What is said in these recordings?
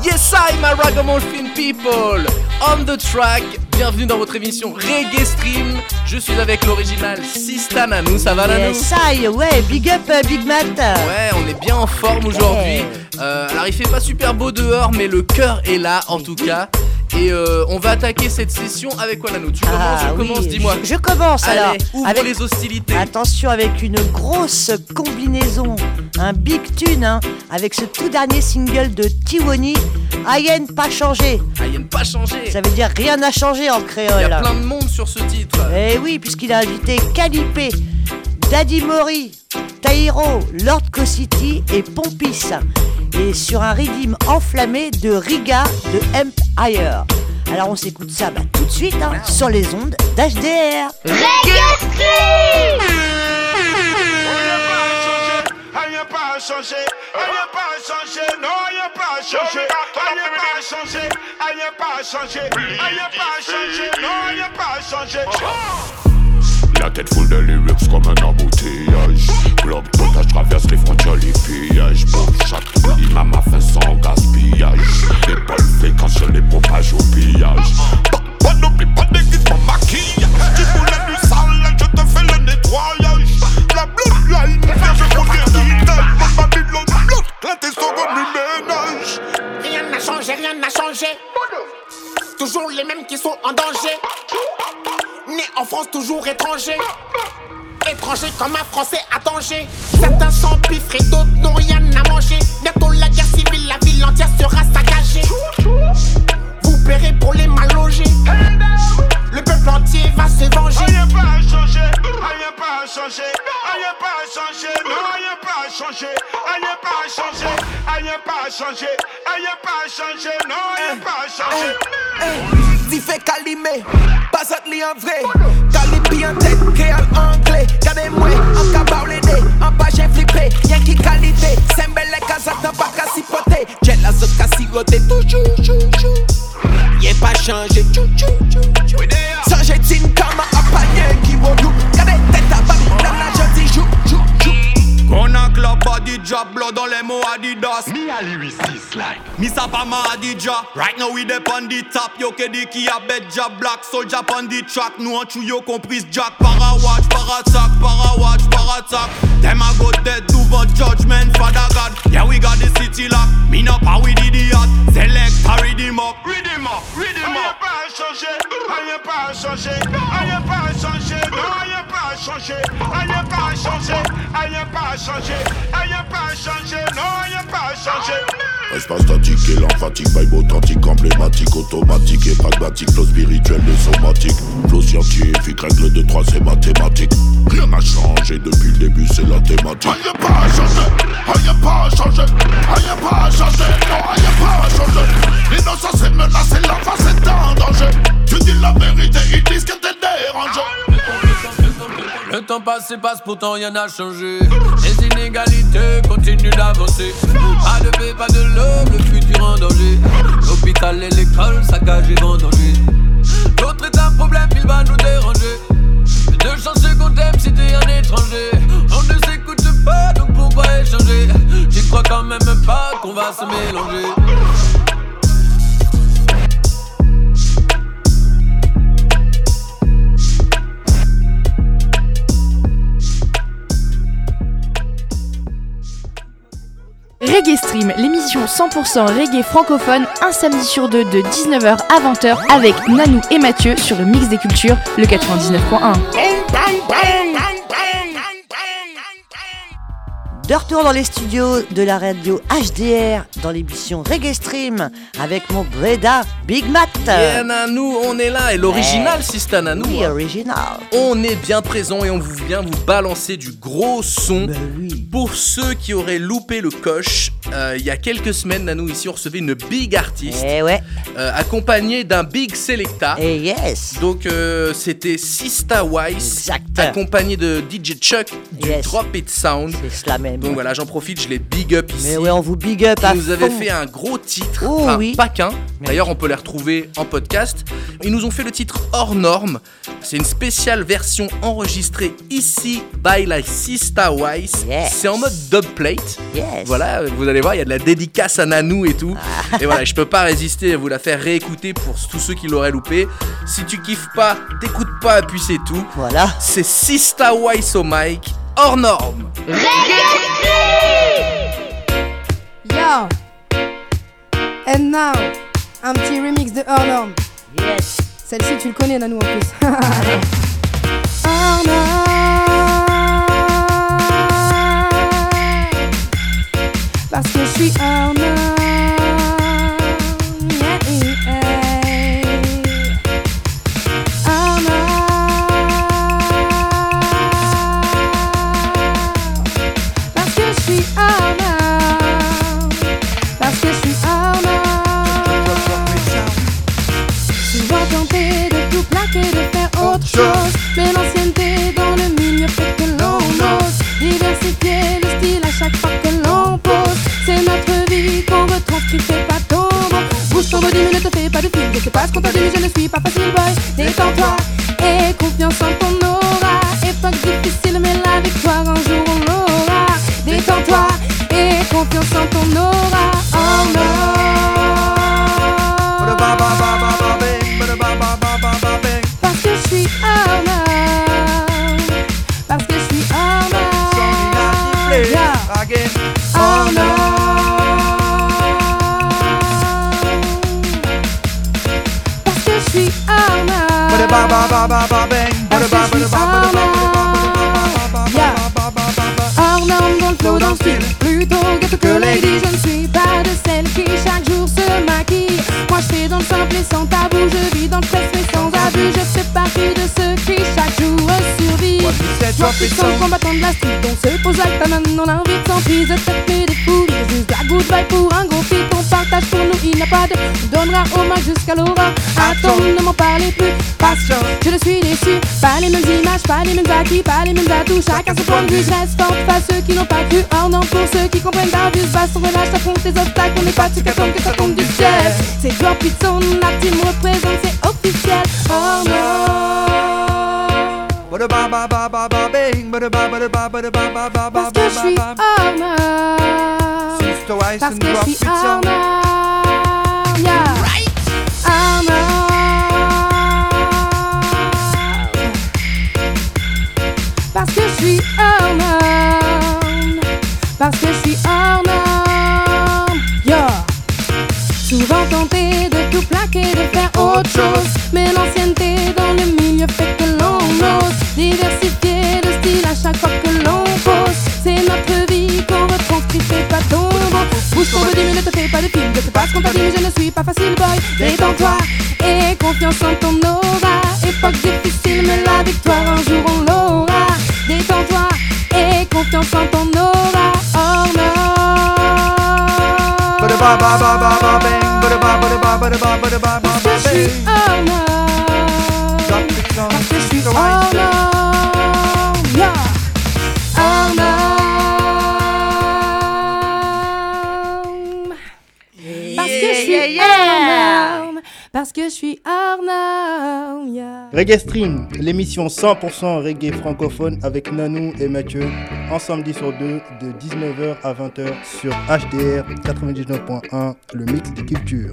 Yes, I'm a ragamuffin people. On the track. Bienvenue dans votre émission Reggae Stream. Je suis avec l'original Sista Nanou. Ça va, Nanou? Yes, ouais, big up, Big Matt. Ouais, on est bien en forme aujourd'hui. Alors il fait pas super beau dehors, mais le cœur est là en tout cas. Et on va attaquer cette session avec quoi, Nanou? Tu commences, je commence, dis-moi. Je commence. Allez, alors ouvre avec les hostilités. Attention, avec une grosse combinaison, un big tune, hein, avec ce tout dernier single de Tiwoni, Ayen pas changé. Ayen pas changé. Ça veut dire rien n'a changé en créole. Il y a plein de monde sur ce titre. Eh oui, puisqu'il a invité Kalipé, Daddy Mori, Taïro, Lord Cosity et Pompis. Et sur un rythme enflammé de Riga de Empire. Alors on s'écoute ça tout de suite sur les ondes d'HDR. Reggae Stream. Rien pas changé, rien pas changé, non rien pas changé, rien pas changé, rien pas changé, rien pas changé, non rien pas changé. La tête full de lyrics comme un embouteillage. Globe total, traverse les frontières, les pillages. Pour chaque imam a fait sans gaspillage. Les balles fréquentes, les propage au pillage. N'oublie pas d'équipe ton maquillage. Tu voulais du sale, je te fais le nettoyage. La bloodline, je connais l'idée. Ma Babylone blood, là t'es sur le ménage. Rien n'a changé, rien n'a changé. Toujours les mêmes qui sont en danger. Né en France, toujours étranger. Étranger comme un Français à danger. Certains s'empiffrent et d'autres n'ont rien à manger. Bientôt la guerre civile, la ville entière sera saccagée. Vous paierez pour les mal logés. Le peuple entier va se venger. Rien pas changé, rien pas changé, rien pas changé, non rien pas changé, rien pas changé, rien pas changé, rien pas changé, non rien pas changé. T'y fait calimé, pas li en vrai. Calibi en tête, créole anglais. Gardez-moi, en cabao les dés, en page j'ai flippé. Y'a qui qualité, c'est belle les casas, t'as pas qu'à sipoter. J'ai la zone qu'à siroter, toujours, toujours. Y'a pas changé, chou, chou, chou, chou. Sans j'ai tin comme un panier qui vaut nous. Gardez tête à Babylone, la jeudi joue, joue, joue. On a club body job, blood dans les mots Adidas. Me a lyricist like me sapa ma Adija. Right now we dep on the top. Yo kedi ki a bed job, black soldier on the track. Nous en chou yo compris Jack. Para watch, para attack, para watch, para attack. Them a go dead devant judgment, Father God. Yeah we got the city lock. Me not how we did the hot. Select, read him up, read him up, read him Rien up. pas changé, rien pas changé, rien pas changé, non rien pas changé, rien pas changé, rien pas changé, rien pas changé, non rien pas changé. Espace statique et l'emphatique, vibe authentique, emblématique, automatique et pragmatique, flow spirituel et somatique, flow scientifique, règle de 3 c'est mathématique. Rien n'a changé depuis le début, c'est la thématique. Rien pas changé, rien pas changé, rien pas changé, non rien pas changé. L'innocence est menacée, l'enfance est en danger. Tu dis la vérité, ils disent que t'es dérangé. Le temps passe et passe, pourtant rien n'a changé. Les inégalités continuent d'avancer. Pas de paix, pas de love, le futur en danger. L'hôpital et l'école saccagés en danger. L'autre est un problème, il va nous déranger. De chance qu'on t'aime si t'es un étranger. On ne s'écoute pas, donc pourquoi échanger? J'y crois quand même pas qu'on va se mélanger. Reggae Stream, l'émission 100% reggae francophone, un samedi sur deux de 19h à 20h avec Nanou et Mathieu sur le Mix des Cultures, le 99.1. De retour dans les studios de la radio HDR dans l'émission Reggae Stream avec mon Breda Big Matt. Yeah, Nanou, on est là et l'original Sista Nanou. Oui, original. On est bien présent et on vient vous balancer du gros son. Oui. Pour ceux qui auraient loupé le coche, il y a quelques semaines, Nanou, ici, on recevait une big artiste. Eh ouais. Accompagnée d'un big selecta. Et yes. Donc, c'était Sista Wise. Exact. Accompagné de DJ Chuck du Yes. Drop It Sound. C'est cela même. Donc voilà, j'en profite, je les big up ici. Mais ouais, on vous big up à Ils nous avaient fond. fait un gros titre, oui. pas qu'un. D'ailleurs, on peut les retrouver en podcast. Ils nous ont fait le titre Hors Norme. C'est une spéciale version enregistrée ici by la Sista Wise. Yes. C'est en mode dubplate. Yes. Voilà, vous allez voir, il y a de la dédicace à Nanou et tout. Et voilà, je peux pas résister à vous la faire réécouter pour tous ceux qui l'auraient loupé. Si tu kiffes pas, t'écoutes pas, puis c'est tout. Voilà. C'est Sista Wise au mic, Hors Norme. Yo! And now, un petit remix de Hors Norme. Yes. Celle-ci, tu le connais, Nanou, en plus. Hors Norme. Parce que je suis hors norme. Yeah, yeah. Hors norme. Parce que je suis hors norme. Parce que je suis hors norme. Souvent tenté de tout plaquer, de faire autre chose. Mais l'ancienneté dans le milieu fait que l'on ose diversifier le style à chaque fois que l'on pose. C'est notre vie qu'on retranscrit, fais pas ton bon. Bouge ton body, mais ne te fais pas de film. Je sais pas ce qu'on t'a dit, mais je ne suis pas facile, boy. Détends-toi et confiance en ton aura. Époque difficile, mais la victoire un jour on l'aura. Détends-toi et confiance en ton aura. Oh non. Parce que je suis hors norme. Parce que je suis hors norme. Yeah. Hors norme. Parce que je suis hors norme. Parce que je suis hors norme. Yeah. Hors norme dans le flow, dans le style. Plutôt gâteau que lady. Je ne suis pas de celle qui chaque jour se maquille. Moi je fais dans le simple et sans tabou. Je vis dans le stress mais sans abus. Je fais partie de ceux qui chaque jour survivent. Moi puissant combattant de la street. On se pose avec ta main, on l'invite sans prise de tête mais des fouilles. Juste la good vibe pour un gros feat. On partage pour nous, il n'y a pas de. On donnera au max jusqu'à l'aura. Attends, ne m'en parlez plus. Patience, je ne suis déçu. Pas les mêmes images, pas les mêmes acquis, pas les mêmes atouts. Chacun son point de vue, je reste forte. Pas ceux qui n'ont pas cru. Hors norme pour ceux qui comprennent d'un bus. Basse, on relâche, t'affronte les obstacles. On n'est pas dessus qu'à tombe, que ça tombe du ciel. C'est Drop It Zone, la team représente, c'est officiel. Hors norme. Parce que je suis hors norme. Parce que je suis hors norme. Yeah. Hors norme. Parce que je suis hors norme. Parce que je suis hors norme. Yeah. Souvent tenté de tout plaquer, de faire autre chose. Mais l'ancienneté dans le milieu fait que l'on ose diversifier le style à chaque fois que l'on pose. C'est notre vie qu'on retranscrit, fais pas ton bon. Bouge ton body, mais ne te fais pas de film. Je sais pas ce qu'on t'a dit, mais je ne suis pas facile, boy. Détends-toi et confiance en ton aura. Époque difficile, mais la victoire un jour on l'aura. Détends-toi et confiance en ton aura. Oh non. Parce que je suis hors norme. Parce que je suis hors norme. Yeah. Hors norme. Parce que je suis hors norme. Parce que je suis hors norme. Yeah. Reggae Stream, l'émission 100% reggae francophone avec Nanou et Mathieu, en samedi sur 2 de 19h à 20h sur HDR 99.1, le mix de culture.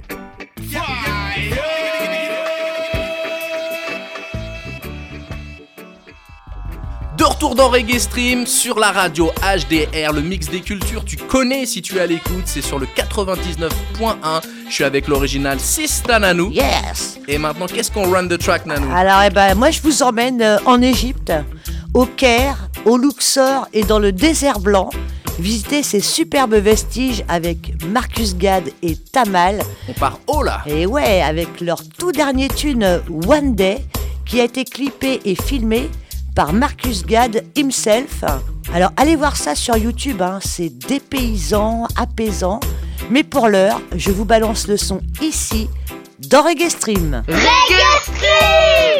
De retour dans Reggae Stream sur la radio HDR, le mix des cultures. Tu connais si tu es à l'écoute, c'est sur le 99.1. Je suis avec l'original Sista Nanou. Yes. Et maintenant, qu'est-ce qu'on run the track, Nanou? Alors, moi je vous emmène en Égypte, au Caire, au Luxor et dans le désert blanc. Visiter ces superbes vestiges avec Marcus Gad et Tamal. On part haut là. Et ouais, avec leur tout dernier tune One Day, qui a été clippé et filmé par Marcus Gad himself. Alors allez voir ça sur YouTube, hein, c'est dépaysant, apaisant. Mais pour l'heure, je vous balance le son ici, dans Reggae Stream. Reggae Stream.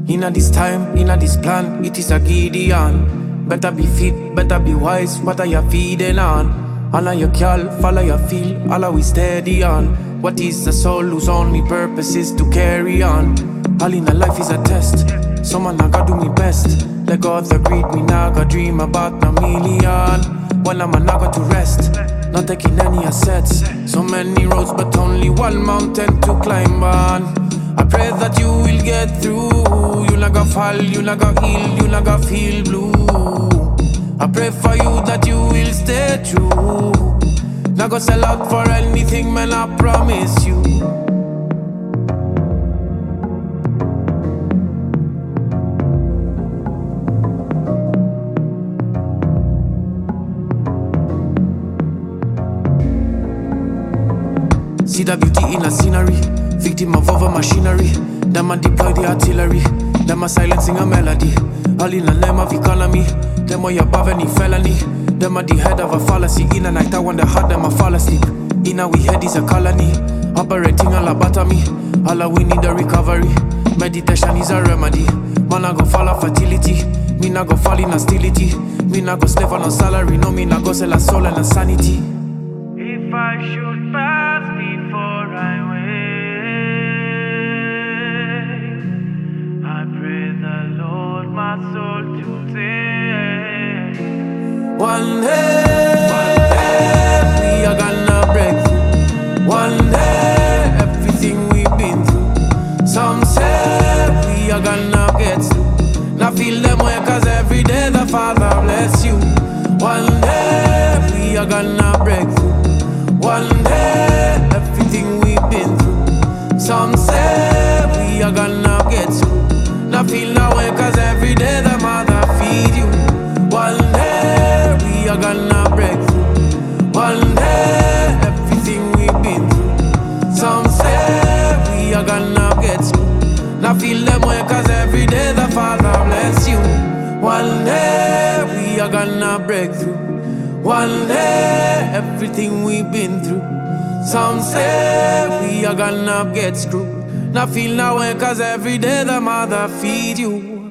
Inna this time, inna this plan, it is a Gideon. Better be fit, better be wise, what are you feeding on? All of your call, follow your feel, all of we steady on. What is a soul whose only purpose is to carry on? All in a life is a test, someone I gotta do me best. Let go of the greed, me now gotta dream about a million. When I'm not got to rest, not taking any assets. So many roads but only one mountain to climb on. I pray that you will get through. You not gonna fall, you not gonna heal, you not gonna feel blue. I pray for you that you will stay true. Not gonna sell out for anything, man, I promise you. See the beauty in the scenery, victim of over machinery. Them a deploy the artillery, them a silencing a melody. All in the name of economy, them way above any felony. Them a the head of a fallacy. In a night I wonder how them a fall asleep. In a we head is a colony, operating a lobotomy. All we need a recovery, meditation is a remedy. Man I go fall off fertility, me not go fall in hostility. Me not go slave on a salary, no me not go sell a soul and a sanity. If I should pass before I wake, I pray the Lord my soul to take. One day we are gonna break through. One day everything we've been through. Some say we are gonna get through. Now feel them way cause every day the Father bless you. One day we are gonna break through. One day, everything we've been through. Some say we are gonna get through. Now feel no way cause every day the mother feed you. One day, we are gonna break through. One day, everything we've been through. Some say we are gonna get through. Now feel them way cause every day the Father bless you. One day, we are gonna break through. One day, everything we've been through. Some say we are gonna get screwed. Now feel no way cause every day the mother feed you.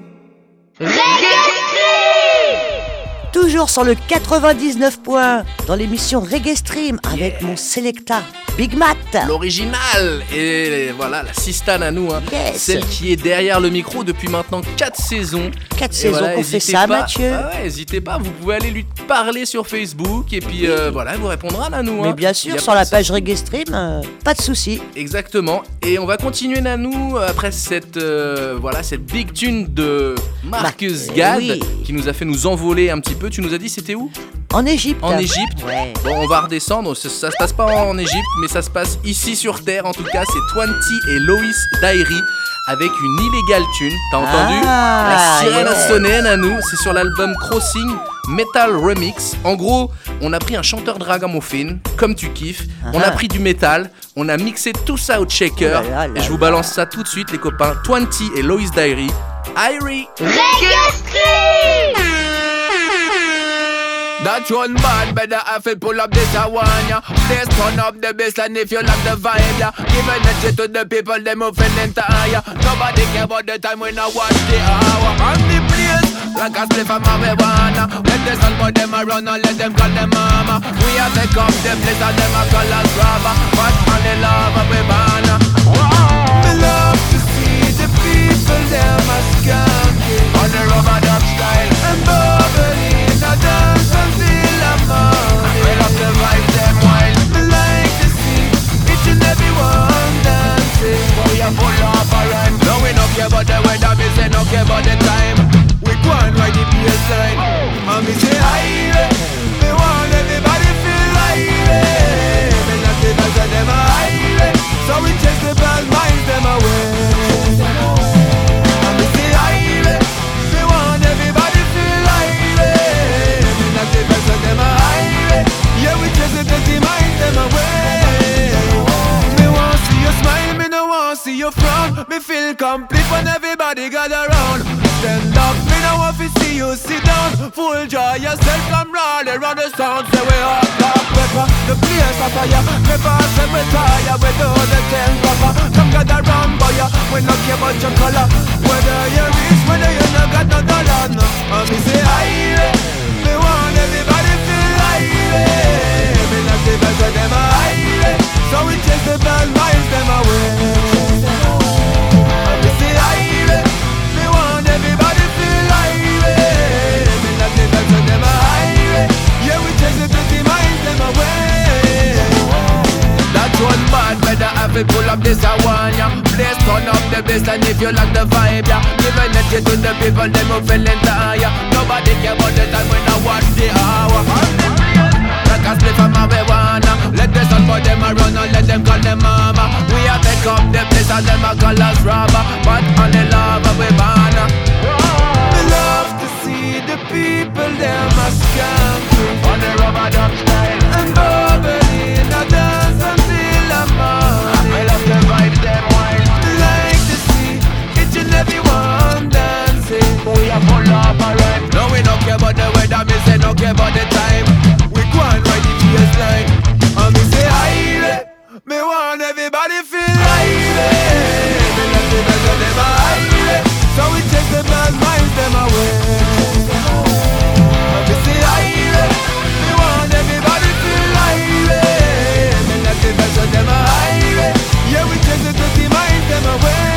Toujours sur le 99 points dans l'émission Reggae Stream avec mon Selecta Big Matt. L'original. Et voilà, la Sista Nanou, hein. Yes. Celle qui est derrière le micro depuis maintenant 4 saisons. 4 saisons voilà, qu'on fait ça, Mathieu. Ah ouais, n'hésitez pas, vous pouvez aller lui parler sur Facebook et puis voilà, elle vous répondra Nanou. Mais bien sûr, sur la page Reggae Stream, pas de souci. Exactement. Et on va continuer Nanou après cette big tune de Marcus Gad qui nous a fait nous envoler un petit peu. Tu nous as dit c'était où ? En Égypte. En Égypte. Ouais. Bon, on va redescendre. Ça se passe pas en Égypte, mais ça se passe ici sur Terre. En tout cas, c'est 20 et Lois Diary avec une illégale tune. T'as entendu ? La sirène a sonné, Nanou. C'est sur l'album Crossing Metal Remix. En gros, on a pris un chanteur de ragamuffin, comme tu kiffes. On a pris du métal. On a mixé tout ça au checker. Et je vous balance ça tout de suite, les copains. 20 et Lois Diary. Irie. Reggae Stream. That one bad, better have to pull up this I want ya. Please turn up the bassline if you like the vibe ya. Give energy to the people, them moving entire ya. Nobody care about the time when I watch the hour. On the place, like a spliff of marijuana. Let the sun for them around and let them call them mama. We have to come the place and them a call us grabber. But on the love of we banner. Me love to see the people, them a skanking on the rubber duck style and bubbling. Now dance until I'm morning. We love the vibe, them wild. We like to see each and every one dancing. But we are full of a rhyme. No, we don't care about the weather, we say no care about the time. We go and ride the bassline. And me say hi, me want everybody feel like me not the best of them are high. So we chase the bad minds them away. And me say hi, me want everybody feel like the best of them are high. Yeah, we just let the mind them away. Me want see you smile, me no want see you frown. Me feel complete when everybody gather around. Stand up, me no want to see you sit down, full joy yourself, come round around the sound. Say we all top pepper, the place of fire. Never say we tire, we do the thing proper. Come gather round boy, we no care about your color. Whether you rich, whether you no got no dollar, no. And me say aye, me want everybody feel aye. Me not the best of them aye, so we chase the bad minds them away. And me say aye, me want everybody feel aye. Me not the best of them aye, yeah we chase the dirty minds them away. That's one bad better have it pull up this one, yeah. Please turn up the bass and if you like the vibe, yeah. Give energy to the people, them who feeling tired. Nobody care about the time when I watch the hour. Like a split from marijuana. Let the sun for them a run and let them call them mama. We a take up the place and them a call us robber. But only love we banna. We love to see the people them a skank on the rubber duck style and bubbling a dance until the morning. I love the vibe them wild. Like to see each and every one dancing. We a full of a rhyme. No we don't care about the weather, me say no care about the time. We go and ride the baseline. And me say aye, me want everybody feel aye. Me love the best of them aye, so we take the bad minds them away. And me say aye, me want everybody feel aye. Me love the best of them aye, yeah we take the dirty minds them away.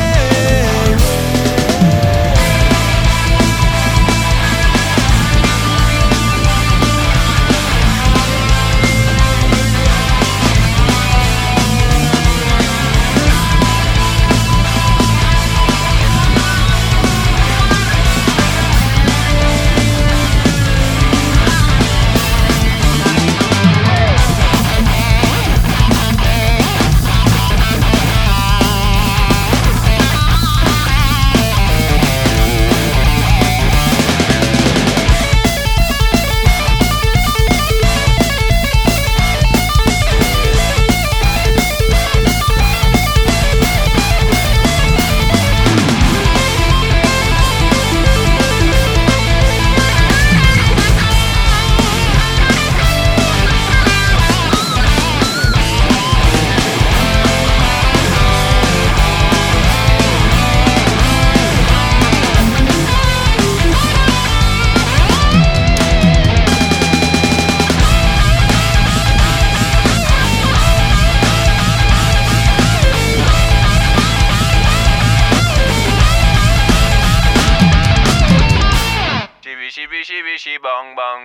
Bang bang.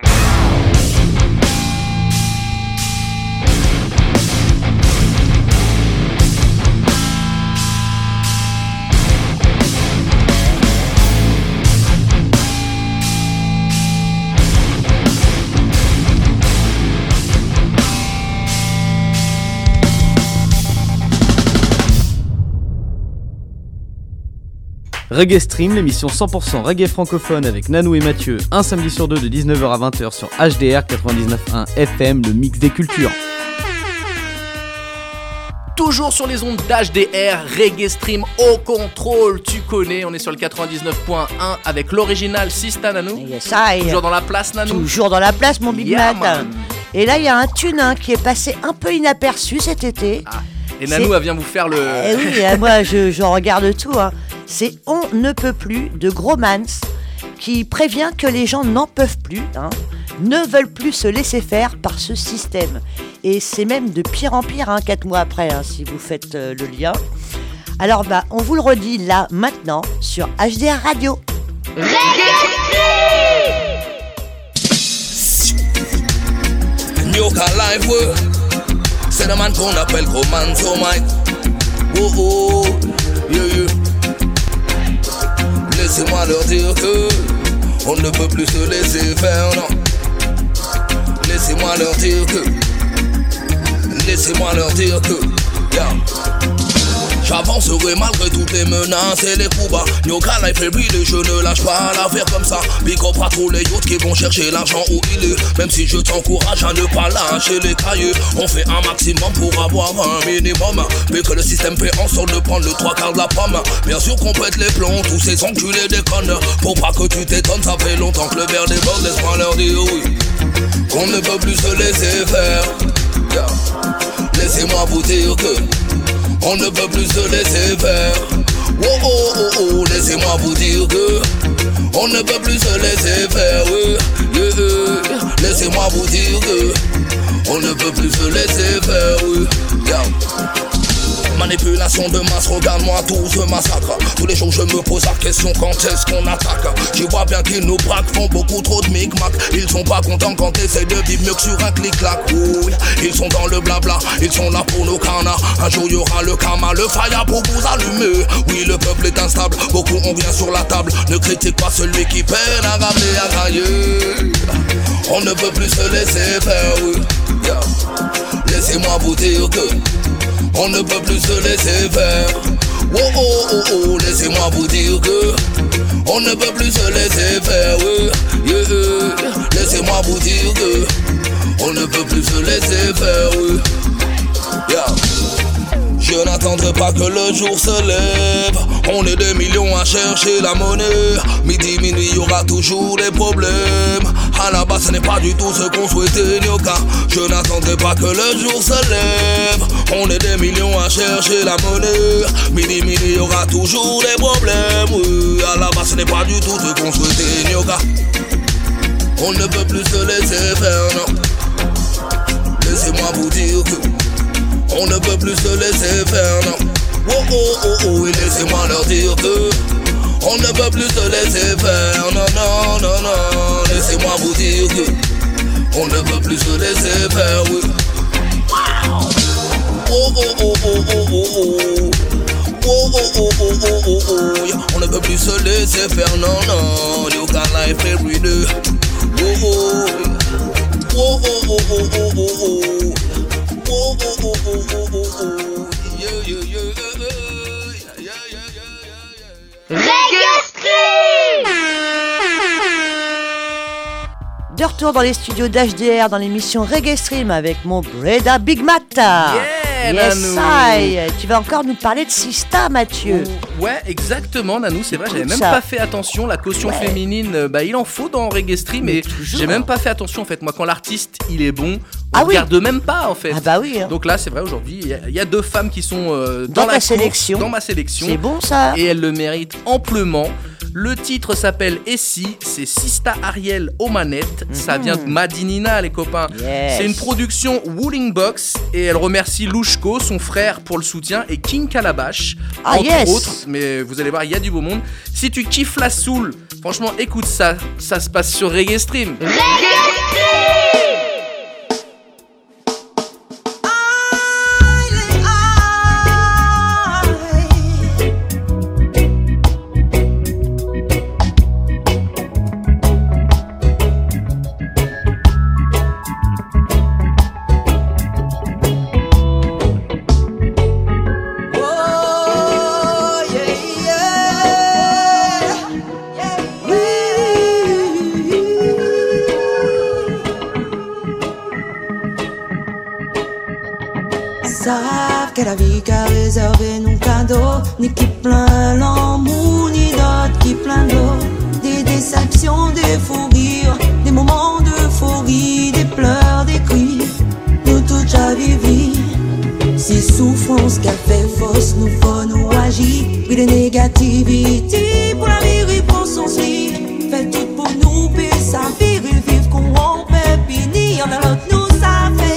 Reggae Stream, l'émission 100% reggae francophone avec Nanou et Mathieu, un samedi sur deux de 19h à 20h sur HDR 99.1 FM, le mix des cultures. Toujours sur les ondes d'HDR, Reggae Stream au contrôle, tu connais, on est sur le 99.1 avec l'original Sista Nanou. Yes, toujours dans la place Nanou. Toujours dans la place mon Big Mac. Et là il y a un tune qui est passé un peu inaperçu cet été. Ah. Et Nanou elle vient vous faire le... oui, moi je regarde tout. C'est On ne peut plus de Gromans qui prévient que les gens n'en peuvent plus, ne veulent plus se laisser faire par ce système. Et c'est même de pire en pire 4 mois après, si vous faites le lien. Alors on vous le redit là, maintenant, sur HDR Radio. New car life work. C'est le man qu'on appelle Gromans, oh my. Oh oh, yeah. Laissez-moi leur dire que on ne peut plus se laisser faire, non. Laissez-moi leur dire que yeah. J'avancerai malgré toutes les menaces et les coups bas. Nyoka life est brûlé, je ne lâche pas l'affaire comme ça. Big up à tous les yachts qui vont chercher l'argent où il est. Même si je t'encourage à ne pas lâcher les cahiers, on fait un maximum pour avoir un minimum. Mais que le système fait en sorte de prendre le 3/4 de la pomme. Bien sûr qu'on pète les plombs, tous ces enculés déconnent. Pour pas que tu t'étonnes, ça fait longtemps que le verre déborde. Laisse-moi leur dire oui, qu'on ne peut plus se laisser faire. Yeah. Laissez-moi vous dire que on ne peut plus se laisser faire. Oh oh oh oh, laissez-moi vous dire que on ne peut plus se laisser faire. Yeah. Laissez-moi vous dire que on ne peut plus se laisser faire. Yeah. Manipulation de masse, regarde-moi tout ce massacre. Tous les jours je me pose la question, quand est-ce qu'on attaque? J'y vois bien qu'ils nous braquent, font beaucoup trop de micmac. Ils sont pas contents quand t'essayes de vivre mieux que sur un clic-clac. Oui, ils sont dans le blabla, ils sont là pour nos canas. Un jour y'aura le karma, le fire pour vous allumer. Oui, le peuple est instable, beaucoup on vient sur la table. Ne critique pas celui qui peine à ramener à grailler. On ne peut plus se laisser faire, oui. Yeah. Laissez-moi vous dire que on ne peut plus se laisser faire. Oh oh oh oh, laissez-moi vous dire que on ne peut plus se laisser faire. Yeah. Laissez-moi vous dire que on ne peut plus se laisser faire. Yeah. Je n'attendrai pas que le jour se lève. On est des millions à chercher la monnaie. Midi, minuit, y aura toujours des problèmes. À la base, ce n'est pas du tout ce qu'on souhaitait, Nyoka. Je n'attendrai pas que le jour se lève. On est des millions à chercher la monnaie. Midi, minuit, y aura toujours des problèmes. Oui, à la base, ce n'est pas du tout ce qu'on souhaitait, Nyoka. On ne peut plus se laisser faire, non. Laissez-moi vous dire que on ne peut plus se laisser faire, non. Oh oh oh oh, et laissez-moi leur dire que on ne peut plus se laisser faire, non non non non. Laissez-moi vous dire que on ne peut plus se laisser faire, oui. Oh oh oh oh oh oh oh. Oh oh oh oh oh oh oh. On ne peut plus se laisser faire, non non. You got life every day. Oh oh oh oh oh oh oh oh oh. Oh, oh, oh, oh, oh, oh, oh. Yeah, yeah, yeah, yeah, yeah, yeah, yeah. Reggae Stream. De retour dans les studios d'HDR dans l'émission Reggae Stream avec mon Breda Big Mata. Yes, I. Tu vas encore nous parler de Sista, Mathieu. Ouais, exactement, Nanou, c'est vrai, j'avais même pas fait attention. La caution féminine, bah, il en faut dans Reggae Stream, mais j'ai même pas fait attention en fait. Moi, quand l'artiste il est bon, on regarde même pas en fait. Ah bah oui. Hein. Donc là, c'est vrai, aujourd'hui, il y a deux femmes qui sont dans la sélection. Dans ma sélection. C'est bon ça. Et elles le méritent amplement. Le titre s'appelle Essie, c'est Sista Ariel aux manettes, ça vient de Madinina les copains. Yes. C'est une production Wooling Box et elle remercie Louchko, son frère pour le soutien et King Calabash, entre autres. Mais vous allez voir, il y a du beau monde. Si tu kiffes la soul, franchement écoute ça, ça se passe sur Reggae Stream. Reggae Stream. Savent que la vie qu'a réservé nos cadeaux, ni qui plein l'amour, ni d'autres qui plein d'eau. Des déceptions, des fous rires, des moments d'euphorie, des pleurs, des cris. Nous tout déjà vivi. Ces souffrances qu'elle fait fausse, nous faut nous agir. Oui, de négativité pour la vie, pour son slip. Fait tout pour nous, payer sa vie, vivre qu'on rompe, puis en a l'autre nous ça fait.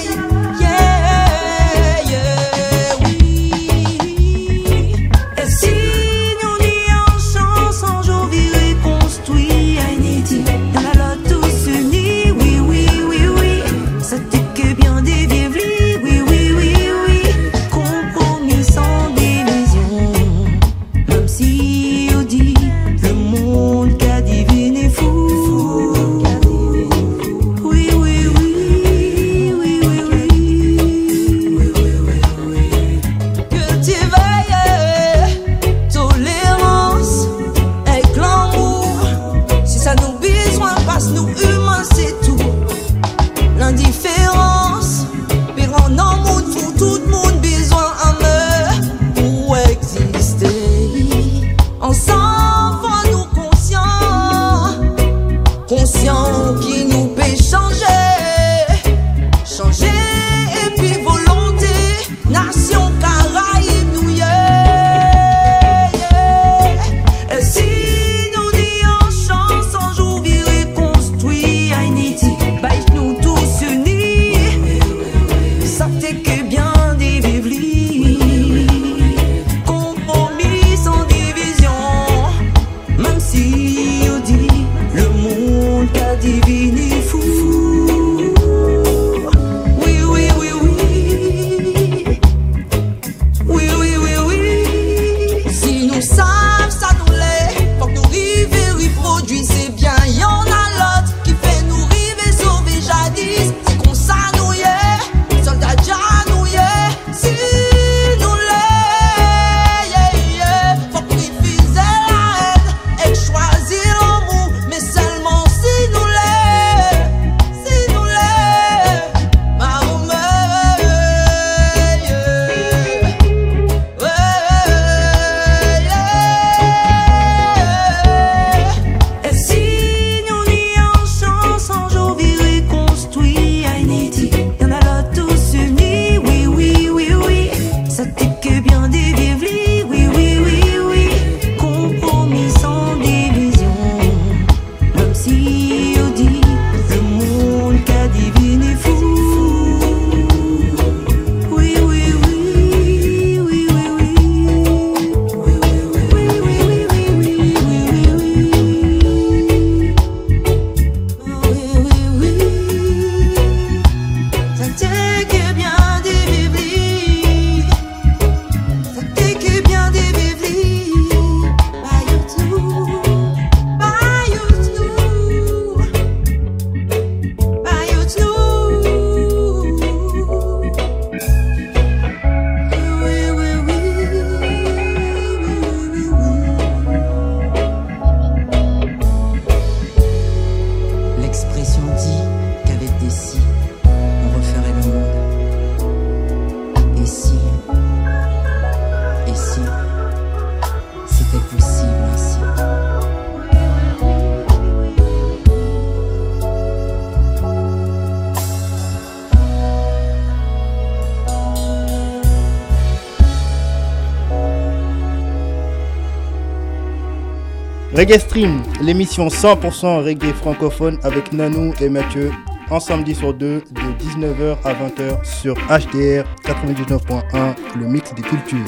Reggae Stream, l'émission 100% reggae francophone avec Nanou et Mathieu, un samedi sur deux de 19h à 20h sur HDR 99.1, le mix des cultures.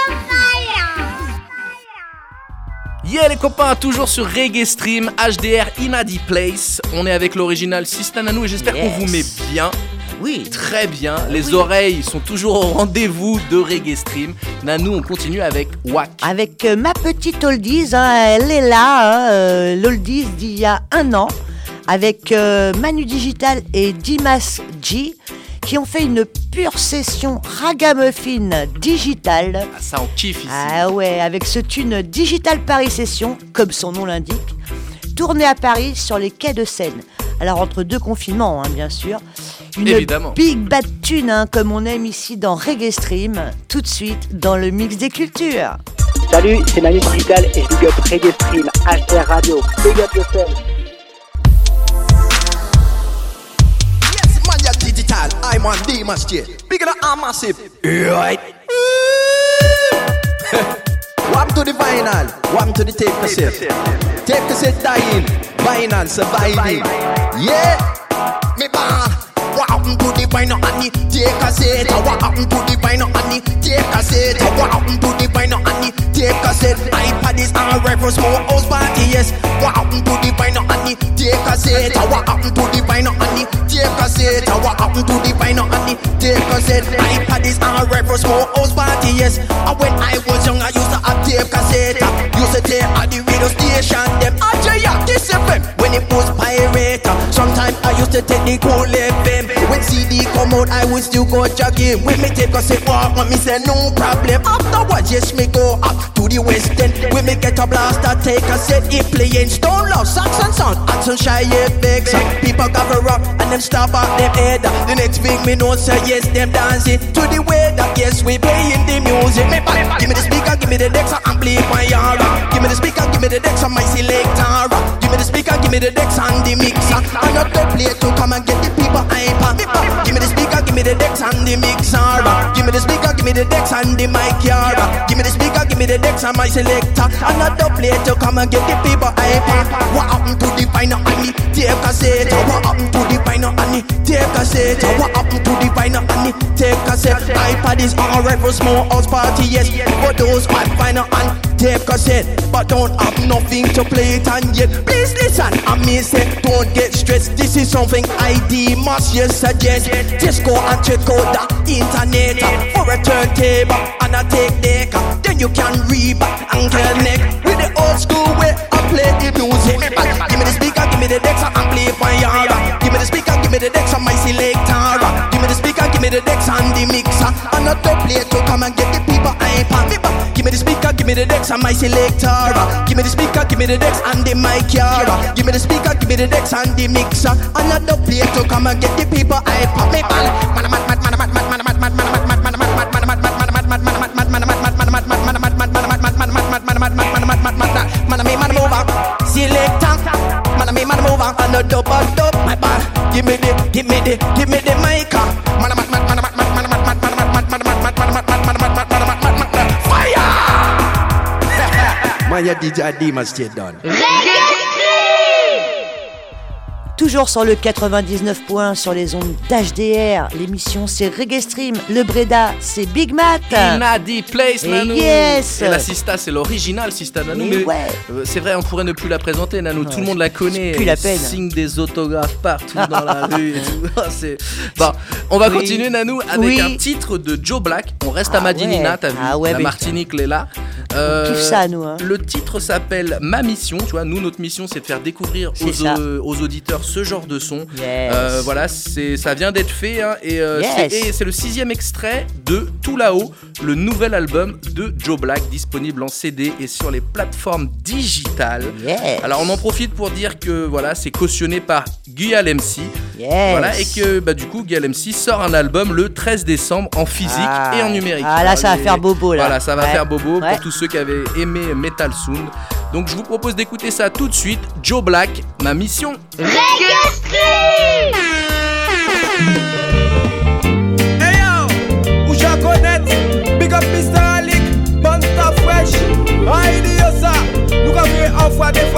Yeah les copains, toujours sur Reggae Stream, HDR Inadi Place. On est avec l'original Sista Nanou et j'espère qu'on vous met bien. Oui. Très bien, les oreilles sont toujours au rendez-vous de Reggae Stream. Nanou, on continue avec WAC. Avec ma petite oldies, elle est là, l'oldies d'il y a 1 an, avec Manu Digital et Dimas G, qui ont fait une pure session ragamuffin digital. Ah, ça on kiffe ici. Ah ouais, avec ce tune Digital Paris Session, comme son nom l'indique, tourné à Paris sur les quais de Seine. Alors entre 2 confinements, bien sûr. Une Évidemment. Big bad tune, comme on aime ici dans Reggae Stream, tout de suite dans le mix des cultures. Salut, c'est Manu Digital et Big Up Reggae Stream, HDR Radio, Big Up yourself. Digital, I'm on Dimas J. Bigger than massive. Right. Welcome to the vinyl. Welcome to the tape cassette. Tape cassette dying. Vinyl surviving. Yeah. Me bang. What happened to the vinyl and the tape cassette? What happened to the vinyl and the tape cassette? What happened to the vinyl and the tape cassette? iPad is alright for small house party, yes. What happened to the vinyl and the tape cassette? What happened to the vinyl and the tape cassette? What happened to the vinyl and the tape cassette? iPad is alright for small house party, yes. And when I was young, I used to have tape cassette. Used to tape at the radio station, them RJR, Kiss FM, when it was pirate. Sometimes I used to take the cool FM. When CD come out, I would still go jogging. When me take cassette walk, me say no problem. Afterwards, yes, me go up to the West End. When me get a blaster, take cassette, it playing Stone Love, Saxon Sound, and some shy effects. People gather up and them stop at them head. The next thing me know, say yes, them dancing to the weather. Yes, we playing the music. Give me the speaker, give me the decks, and play my yara. Give me the speaker, give me the decks, and my selector. Give me the speaker, give me the decks, and the mixer. And not the play to come and get the people hyper. Give me the speaker, give me the decks, and the mixer. Give me the speaker, give me the decks, and the mic yara. Give me the speaker, give me the decks, and my selector. And not the play to come and get the people hyper. What happened to the vinyl and the tape cassette? What happened to the vinyl and the tape cassette? What happened to the vinyl and the tape cassette? iPad is alright for small house party, yes. For those who have vinyl and tape cassette, but don't have nothing to play it on yet. Please listen, I may say, don't get stressed. This is something ID must you suggest. Just go and check out the internet for a turntable and a take deck. Then you can read back and connect with the old school way I play the music. Give me the speaker, give me the decks and play my yara. Give me the speaker, give me the decks and my selector. Give me the speaker, give me the decks and the mixer. And not the play to come and get the people hyper. Give me the speaker, give me the decks and my selector. Give me the speaker, give me the decks and the mic yara. Give me the speaker, give me the decks and the mixer. And not the play to come and get the people hyper. Me man, and a dub, my bad. Give me the mic. Fire! Maya DJ Dimas J done. Toujours sur le 99.1 sur les ondes d'HDR. L'émission c'est Reggae Stream. Le Breda c'est Big Matt. Inadi Place, Nanou. Yes. Et la Sista c'est l'original Sista Nanou. Mais ouais. C'est vrai, on pourrait ne plus la présenter, Nanou. Ouais, tout le monde la connaît. Plus la peine. Signe des autographes partout dans la rue et tout. Bon, on va continuer, Nanou, avec un titre de Joe Black. On reste à Madinina, t'as vu. La Martinique l'est là. On kiffe ça, nous. Le titre s'appelle Ma Mission. Tu vois, nous, notre mission, c'est de faire découvrir aux auditeurs ce genre de son. Voilà, ça vient d'être fait. Hein, et c'est le 6e extrait de Tout là-haut, le nouvel album de Joe Black, disponible en CD et sur les plateformes digitales. Alors, on en profite pour dire que voilà, c'est cautionné par Guyal MC. Voilà, et que du coup, Guyal MC sort un album le 13 décembre en physique et en numérique. Ah là, ça va faire bobo. Là. Voilà, ça va faire bobo pour tous ceux qui avaient aimé Metal Sound. Donc je vous propose d'écouter ça tout de suite. Joe Black, Ma Mission. Reggae Stream. Hey yo, où j'en connais, big up Mr. Alick, Monta Fresh, Aïe ça, nous avons en fois des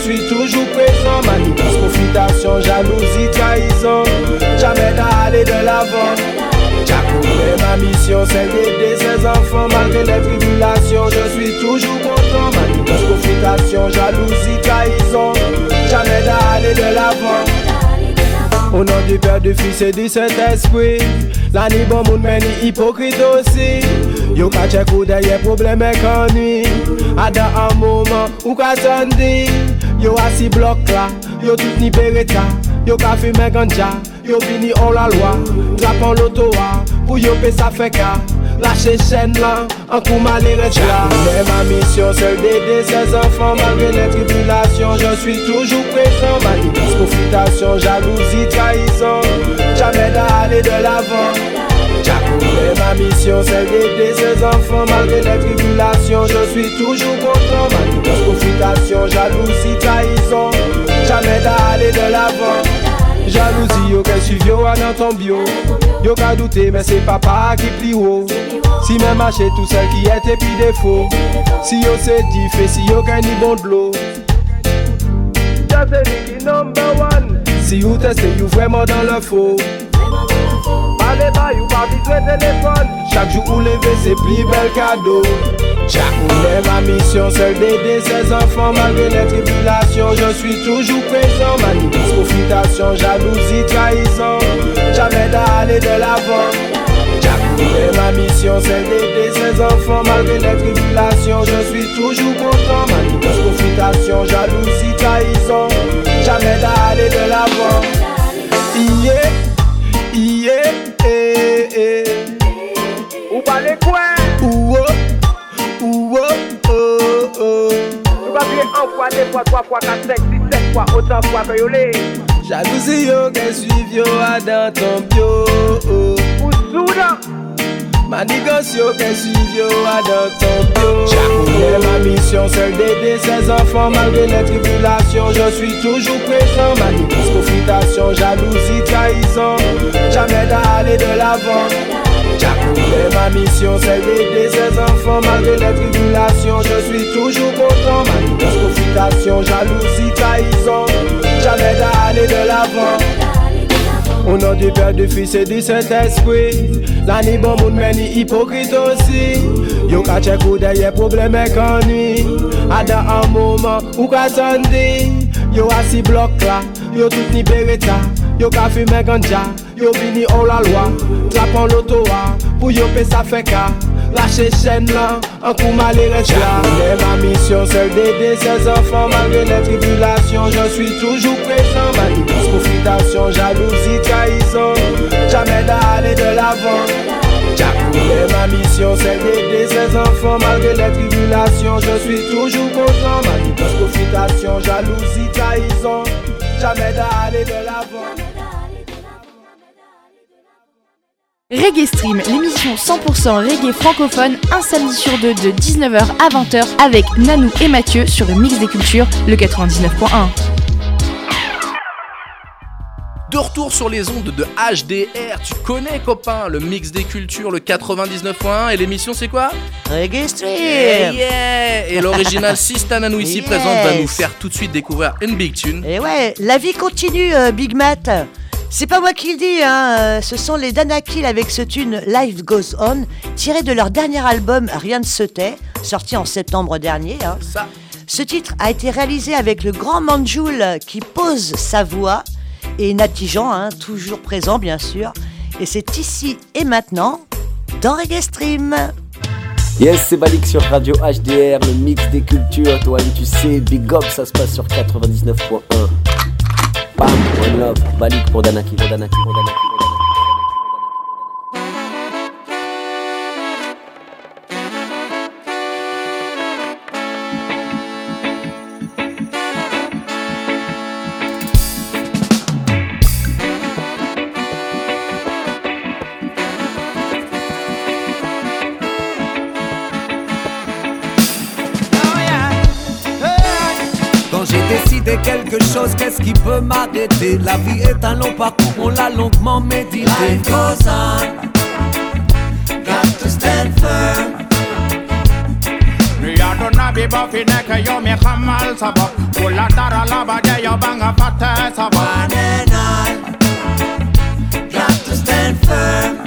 suis toujours présent. Manigance, profitation, jalousie, trahison. Jamais d'aller de l'avant. J'accomplis ma mission, c'est d'aider ses enfants malgré les tribulations. Je suis toujours content. Manigance, profitation, jalousie, trahison. Jamais d'aller de l'avant. Au nom du Père, du Fils et du Saint-Esprit. La ni bon moun men ni hypocrite aussi. Yo ka check ou derrière problème et qu'ennui. A dans un moment ou ka sondi. Yo assis bloc là, yo tout ni beretta. Yo ka fume ganja, yo vini on la loi. Drapan l'autoa, pour yo pe sa fait ka. Lâcher chaîne là, un coup malheureux là. Mais ma mission c'est d'aider ses enfants malgré les tribulations. Je suis toujours présent. Manigance, profitation, jalousie, trahison. Jamais d'aller de l'avant. J'accomplis ma mission c'est d'aider ses enfants malgré les tribulations. Je suis toujours content. Manigance, profitation, jalousie, trahison. Jamais d'aller de l'avant. Jalousie, yo qu'elle suivi yo dans ton bio. Yo ka douter mais c'est papa qui plie haut. Si même marché tout seul qui est et puis défaut. Si yo c'est diff et si yo qu'un ni bon de l'eau. Just the number one. Si you testez you vraiment dans le faux. Allez bas you pas besoin de téléphone. Chaque jour où lever c'est plus bel cadeau. J'accomplis ma mission, celle d'aider ses enfants malgré les tribulations. Je suis toujours présent. Manigance, profitation, jalousie, trahison. Jamais d'aller de l'avant. J'accomplis ma mission, celle d'aider ses enfants malgré les tribulations. Je suis toujours content. Manigance, profitation, jalousie, trahison. Jamais d'aller de l'avant. Yeah, yeah, eh, eh. Ou pas les coins. Ou oh. Ou oh, oh, oh. Nous va bien un fois, deux fois, trois fois, quatre, cinq, six, sept fois, autant fois que yo les. Jalousie yo, qu'elle suive yo a dans ton bio. Ou soudain. Manigance yo, qu'elle suive yo a dans ton bio. J'accomplis ma mission, celle d'aider ses enfants malgré les tribulations. Je suis toujours présent. Manigance, profitation, jalousie, trahison. Jamais d'aller de l'avant. J'accomplis ma mission, c'est d'aider ses enfants malgré les tribulations. Je suis toujours content. Manigance, profitation, jalousie, trahison. Jamais d'aller de l'avant. Au nom du Père, du Fils et du Saint-Esprit. La ni bon moun men ni hypocrite aussi. Yo ka check ou derrière problème et qu'ennui. A dans un moment ou ka sondi. Yo assis bloc là, yo tout ni beretta. Yo ka fume ganja, yo vini on la loi. Drapan l'autoa, pour yo pe sa fait ka. Lâcher chaîne là, un coup malheureux là. Mais ma mission c'est d'aider ses enfants malgré les tribulations. Je suis toujours présent. Manigance, profitation, jalousie, trahison. Jamais d'aller de l'avant. J'accomplis ma mission c'est d'aider ses enfants malgré les tribulations. Je suis toujours content. Manigance, profitation, jalousie, trahison. Jamais d'aller de l'avant. Reggae Stream, l'émission 100% reggae francophone, un samedi sur deux de 19h à 20h avec Nanou et Mathieu sur le Mix des Cultures, le 99.1. De retour sur les ondes de HDR, tu connais copain, le Mix des Cultures, le 99.1 et l'émission c'est quoi? Reggae Stream. Yeah. Et l'original Sista Nanou ici présente va nous faire tout de suite découvrir une big tune. Et ouais, la vie continue Big Matt. C'est pas moi qui le dis, hein. Ce sont les Danakil avec ce tune Life Goes On, tiré de leur dernier album Rien ne se tait, sorti en septembre dernier. Hein. Ça. Ce titre a été réalisé avec le grand Manjoul qui pose sa voix et Nati Jean, hein, toujours présent bien sûr. Et c'est ici et maintenant dans Reggae Stream. Yes, c'est Balik sur Radio HDR, le mix des cultures. Toi, tu sais, Big Up, ça se passe sur 99.1. Bam, one love, Balik pour Danakil, pour Danakil, pour Danakil. Quelque chose, qu'est-ce qui peut m'arrêter? La vie est un long parcours, on l'a longuement médité. Life goes on, got to stand firm. Me a done Aduna be buffy neck, yo me hamal sabak. Kula dara laba de yo banga fata sabak. One and all, got to stand firm.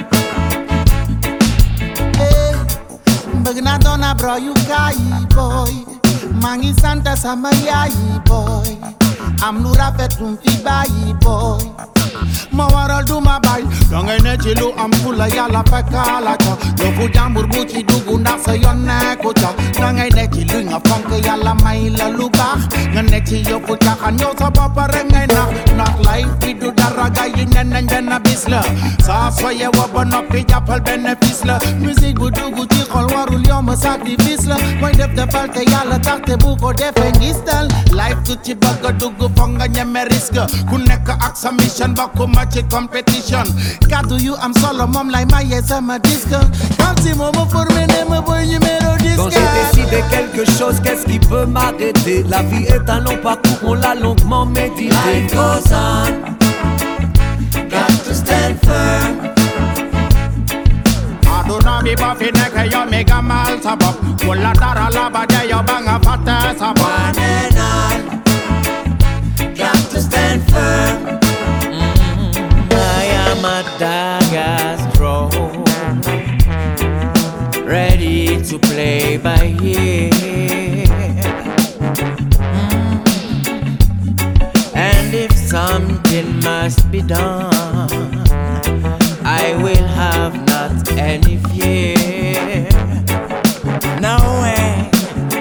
Hey, bagna dona bro you kai boy. Mangi santa sama yai boy. I'm nura fetum fi bayi boy. Ma waral du ma bay. Dangay ne ci lu am fula yalla fekala ca. Yo fu jambur bu ci dugu ndax sa yon nekku ca. Dangay ne ci lu nga fonk yalla may la lu baax. Nga ne ci yo fu taxan yow sa bopp rek ngay nax. Ndax life bi du dara ga yi nen nañ benn bis la. Saa soo yeewoo ba noppi jàppal bénéfice la. Musique bu dugg ci xol warul yomb sacrifice la. Mooy def defal te yàlla tax te bu ko defee ngistal. Life du ci bëgg a dugg foog nga ñeme risque. Ku nekk ak sa mission bokkuma ci competition. Kaddu yu am solo moom lay maye sama disque. Comme si moom ma formé ne ma boy numéro 10. Quand j'ai décidé quelque chose, qu'est-ce qui peut m'arrêter? La vie est un long parcours, on l'a longuement médité. Life goes on, got to stand firm. Aduna be buffy neck, yo me gamal sabak. Kula dara laba de yo banga fata sabak. One and all, got to stand firm. I am a dagger strong, ready to play by ear. And if something must be done, I will have not any fear. No way,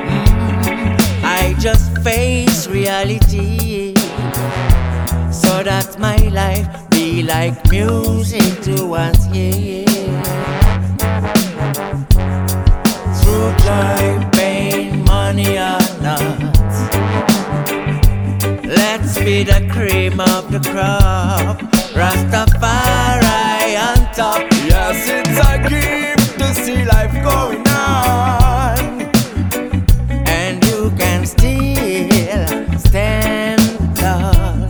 I just face reality, so that my life be like music to one's ear. Through joy, pain, money or not, let's be the cream of the crop. Rastafari on top. Yes, it's a gift to see life going on, and you can still stand tall.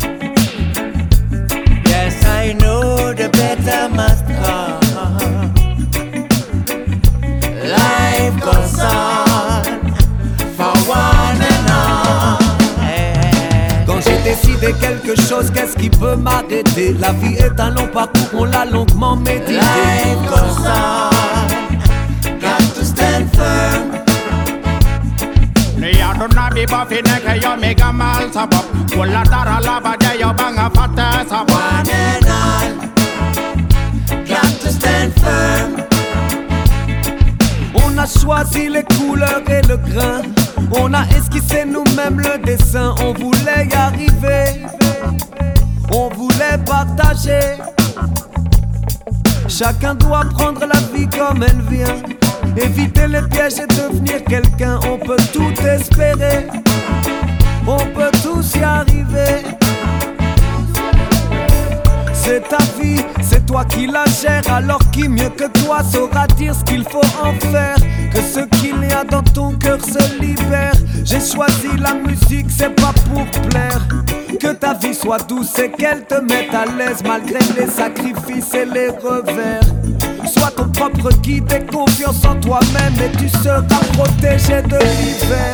Yes, I know the better must come. Life goes on for one and all. Quand j'ai décidé quelque chose, qu'est-ce qui peut m'arrêter? La vie est un long parcours, on l'a longuement médité. Life goes on, got to stand firm. Aduna be buffy neck, yo me gamal sabak. Kula dara laba de yo banga fata sabak. One and all, got to stand firm. On a choisi les couleurs et le grain. On a esquissé nous-mêmes le dessin. On voulait y arriver, on voulait partager. Chacun doit prendre la vie comme elle vient, éviter les pièges et devenir quelqu'un. On peut tout espérer, on peut tous y arriver. C'est ta vie, c'est toi qui la gères. Alors qui mieux que toi saura dire ce qu'il faut en faire? Que ce qu'il y a dans ton cœur se libère. J'ai choisi la musique, c'est pas pour plaire. Que ta vie soit douce et qu'elle te mette à l'aise, malgré les sacrifices et les revers. Sois ton propre guide et confiance en toi-même, et tu seras protégé de l'hiver.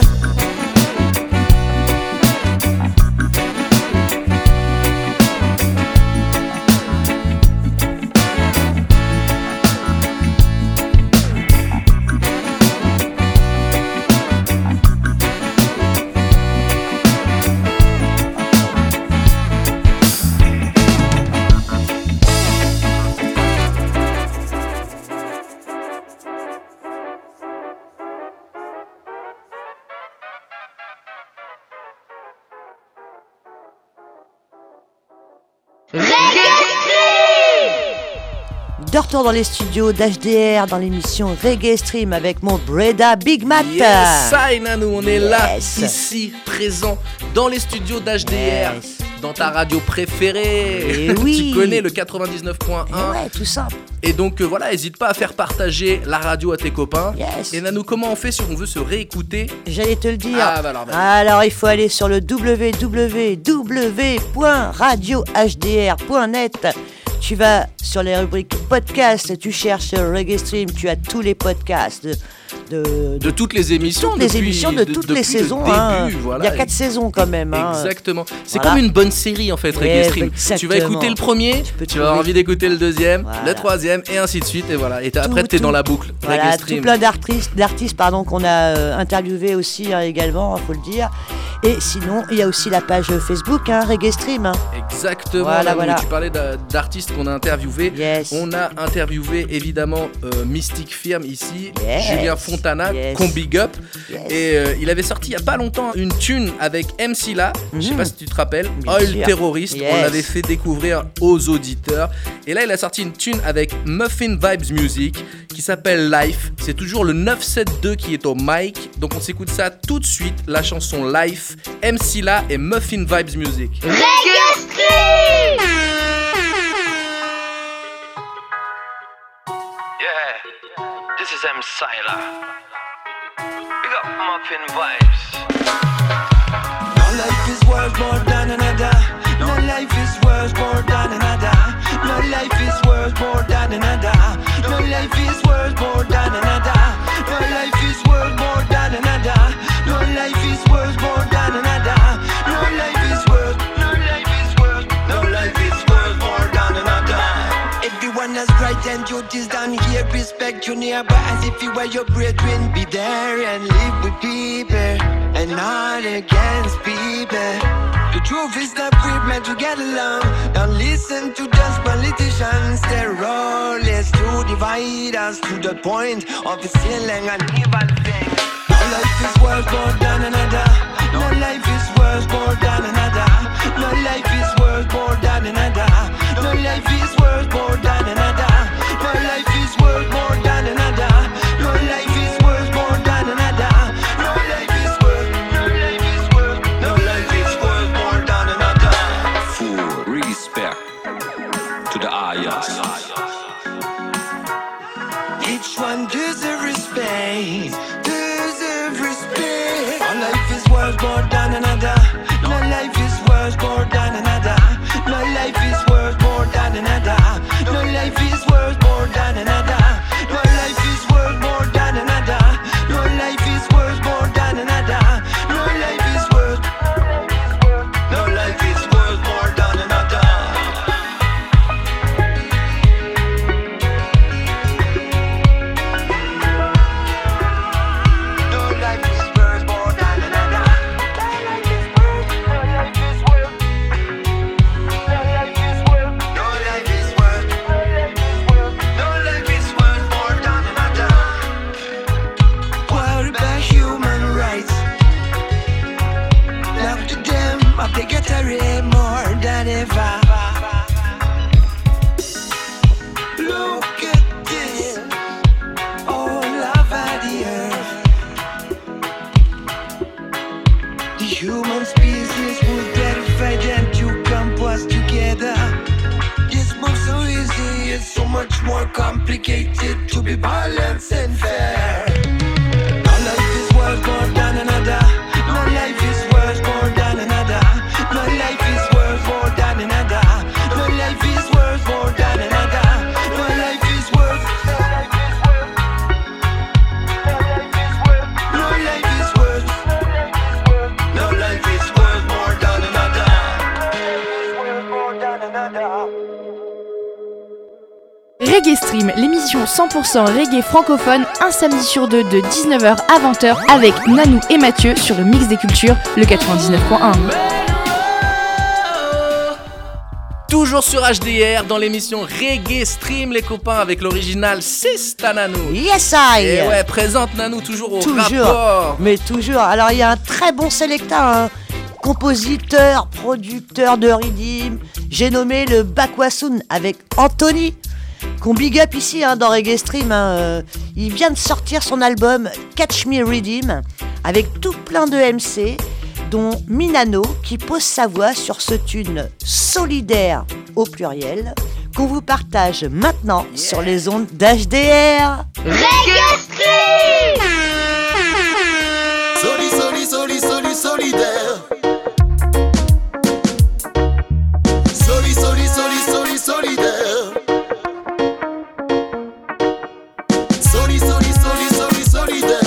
De retour dans les studios d'HDR dans l'émission Reggae Stream avec mon Breda Big Mat. Yes, ça Nanou, on est là, ici, présent, dans les studios d'HDR, dans ta radio préférée. Oui. Tu connais le 99.1. Ouais, tout simple. Et donc voilà, n'hésite pas à faire partager la radio à tes copains. Yes. Et Nanou, comment on fait si on veut se réécouter? J'allais te le dire. Ah, bah alors, alors il faut aller sur le www.radiohdr.net. Tu vas sur les rubriques podcast, tu cherches Reggae Stream, tu as tous les podcasts de toutes les émissions. Toutes les émissions de toutes les saisons. Début, voilà. Il y a 4 saisons quand même. Exactement. C'est voilà. comme une bonne série en fait, Reggae Stream. Tu vas écouter le premier, tu vas avoir envie d'écouter le deuxième, le troisième et ainsi de suite. Et voilà. Et après, t'es dans la boucle. Voilà, Reggae Stream. tout plein d'artistes qu'on a interviewés aussi également, faut le dire. Et sinon, il y a aussi la page Facebook, Reggae Stream. Exactement. Voilà. Tu parlais d'artistes qu'on a interviewés. Yes. On a interviewé évidemment Mystic Firm ici, Julien Fontana, qu'on big up. Et il avait sorti il y a pas longtemps une tune avec MC La, je sais pas si tu te rappelles, Oil Terrorist. On l'avait fait découvrir aux auditeurs. Et là, il a sorti une tune avec Muffin Vibes Music qui s'appelle Life. C'est toujours le 972 qui est au mic. Donc on s'écoute ça tout de suite, la chanson Life, MC La et Muffin Vibes Music. Reggae Stream! Yeah, this is M. Sila. Big up Muffin Vibes. No life is worth more than another. No life is worth more than another. No life is worth more than another. No life is worth more than another. No life is worth more than another. No life is worth more than another. No life is worth. No life is worth. No life is worth more than another. Everyone has right and duties down here. Respect your neighbor as if you were your brethren. Be there and live with people and not against people. The truth is that we're meant to get along. Don't listen to those politicians. Their role is to divide us to the point of stealing and evil things. No life is worth more than another. No life is worth more than another. No life is worth more than another. No life is worth more than another. No life is worth more than another. No life is worth more than another. No life is worth. No life is worth. No life is worth more than another. Full respect to the Ayas. Each one deserves respect. Deserves respect. No life is worth more than another. No life is worth more than another. No life is worth more than another. No life is worth more than another. No life is worth more than another. No life is worth more than another. No life is worth. No life is worth more than another. No life is worth more than another. No life is worth. No life is worth. No life is worth. No life is worth more than another. What about human rights? Love to them, obligatory more than ever. Look at this, all over the earth. The human species will get fed and to compose together. This moves so easy, it's so much more complicated to be balanced and fair. No life is worth more than another. No life is worth more than another. No life is worth more than another. No life is worth more than another. No life is worth. No life is worth. No life is worth more than another. Reggae Stream, l'émission 100% reggae francophone, un samedi sur deux de 19h à 20h avec Nanou et Mathieu sur le Mix des Cultures, le 99.1. Toujours sur HDR dans l'émission Reggae Stream, les copains, avec l'original Sista Nanou. Yes, I. Et ouais, présente Nanou toujours au rapport. Mais toujours. Alors, il y a un très bon sélecteur, compositeur, producteur de rhythm. J'ai nommé le Bakwasoun avec Anthony, qu'on big up ici dans Reggae Stream. Il vient de sortir son album Catch Me Rhythm avec tout plein de MC, dont Minano qui pose sa voix sur ce tune solidaire au pluriel qu'on vous partage maintenant sur les ondes d'HDR. Reggae Stream! Solidaire. Solidaire.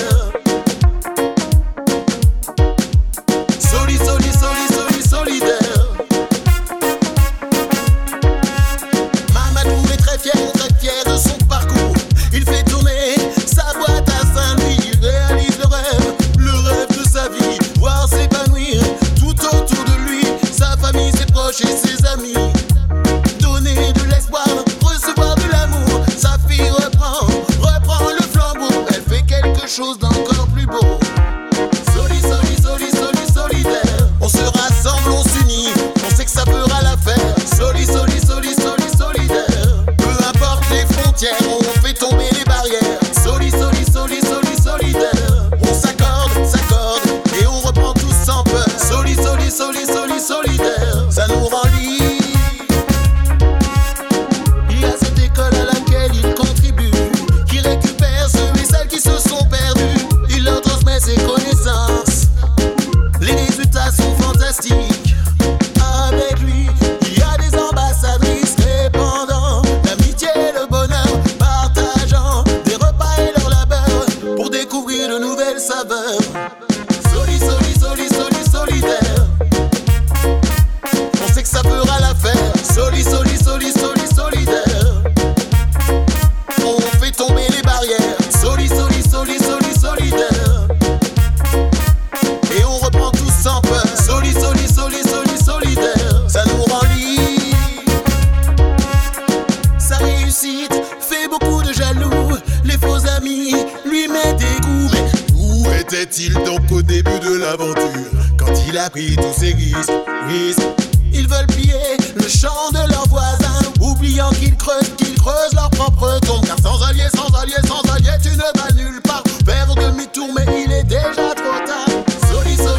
Il a pris tous ses risques. Ils veulent piller le champ de leurs voisins, oubliant qu'ils creusent leur propre tombe. Car sans alliés, tu ne vas nulle part. Faire demi-tour, mais il est déjà trop tard. Solidaire.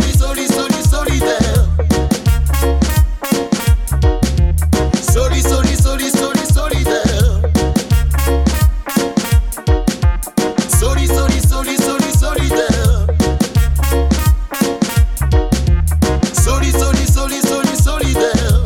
Solidaire.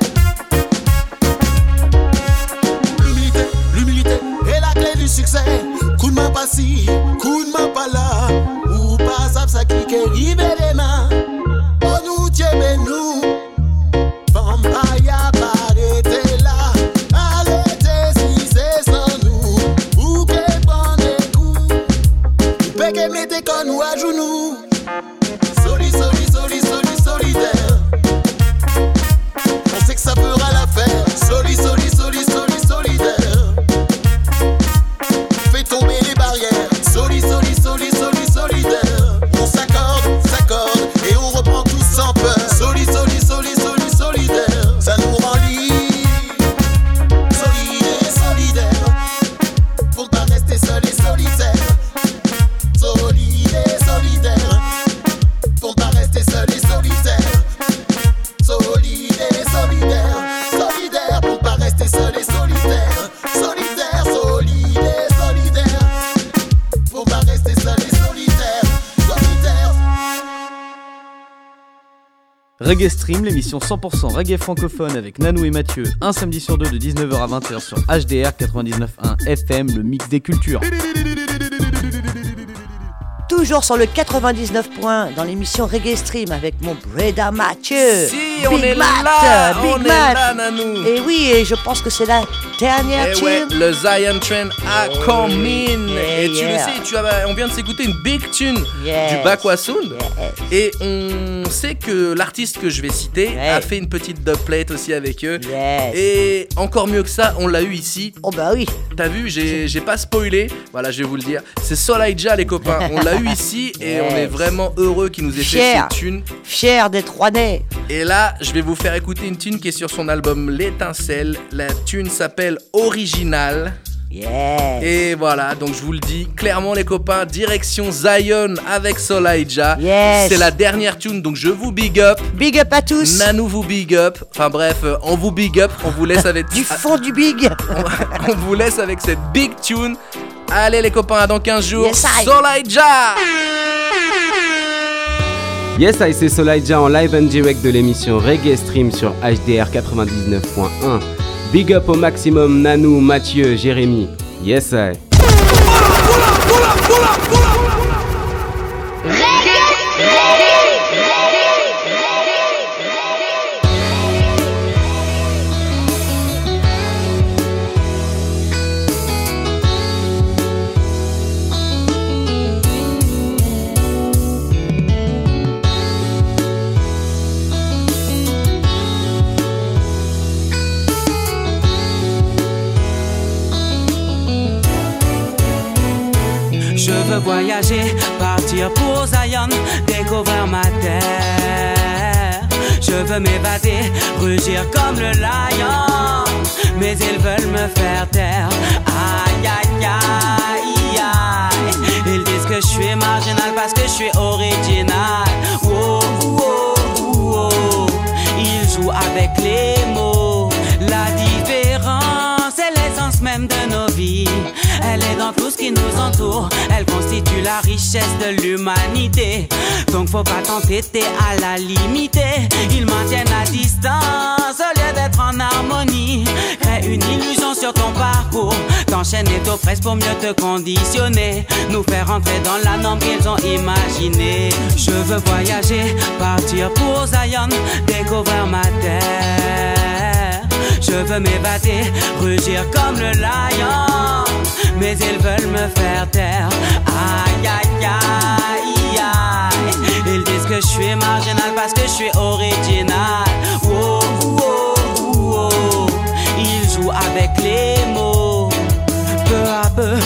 L'humilité est la clé du succès. Coup de main pas ci, coup de main pas là. Ou pas ça qui rive les mains. Oh nous tiens nous. Femme ya arrêtez là. Arrêtez si c'est sans nous. Ou que prendre des coups. Ou que mettez qu'on nous à genoux. Solidaire. On sait que ça fera l'affaire. Solidaire. Fais tomber les barrières. Solidaire. On s'accorde et on reprend tous sans peur. Solidaire. Ça nous rend libre. Solidaire. Faut pas rester seul et solitaire. Solidaire. Faut pas rester seul et solitaire. Solidaire. Faut pas rester seul et solitaire. Solidaire. Faut pas rester seul et solitaire. Reggae Stream, l'émission 100% reggae francophone avec Nanou et Mathieu, un samedi sur deux de 19h à 20h sur HDR 99.1 FM, le mix des cultures. Toujours sur le 99 points dans l'émission Reggae Stream avec mon Breda Mathieu. Si, on est là, Nanou. Et oui, et je pense que c'est la dernière tune. Ouais, le Zion Trend a come in. Et tu le sais, on vient de s'écouter une big tune du Bakwasound. Et on sait que l'artiste que je vais citer a fait une petite dubplate aussi avec eux. Et encore mieux que ça, on l'a eu ici. Oh bah oui. T'as vu, j'ai pas spoilé. Voilà, je vais vous le dire. C'est Soulja, les copains. On l'a eu ici et on est vraiment heureux qu'il nous ait fait cette tune. Fier d'être Rouennais. Et là, je vais vous faire écouter une tune qui est sur son album L'Étincelle. La tune s'appelle Original. Et voilà, donc je vous le dis clairement les copains, direction Zion avec Soulja. C'est la dernière tune, donc je vous big up. Big up à tous. Nanou vous big up. Enfin bref, on vous big up. On vous laisse avec du fond du big. On vous laisse avec cette big tune. Allez les copains, à dans 15 jours. Soulja. Yes, c'est Soulja en live and direct de l'émission Reggae Stream sur HDR 99.1. Big up au maximum Nanou, Mathieu, Jérémy. Yes, I. Je veux voyager, partir pour Zion, découvrir ma terre. Je veux m'évader, rugir comme le lion, mais ils veulent me faire taire. Aïe aïe aïe aïe. Ils disent que je suis marginal parce que je suis original. Oh, oh, oh, oh. Ils jouent avec les mots. La différence est l'essence même de nos vies. Elle est dans tout ce qui nous entoure. Elle constitue la richesse de l'humanité. Donc faut pas t'entêter à la limiter. Ils maintiennent la distance au lieu d'être en harmonie. Crée une illusion sur ton parcours. T'enchaînes et t'oppresses pour mieux te conditionner. Nous faire entrer dans la norme qu'ils ont imaginée. Je veux voyager, partir pour Zion, découvrir ma terre. Je veux m'évader, rugir comme le lion, mais ils veulent me faire taire. Aïe aïe aïe aïe. Ils disent que je suis marginal parce que je suis original. Oh, oh, oh, oh. Ils jouent avec les mots. Peu à peu, ils courent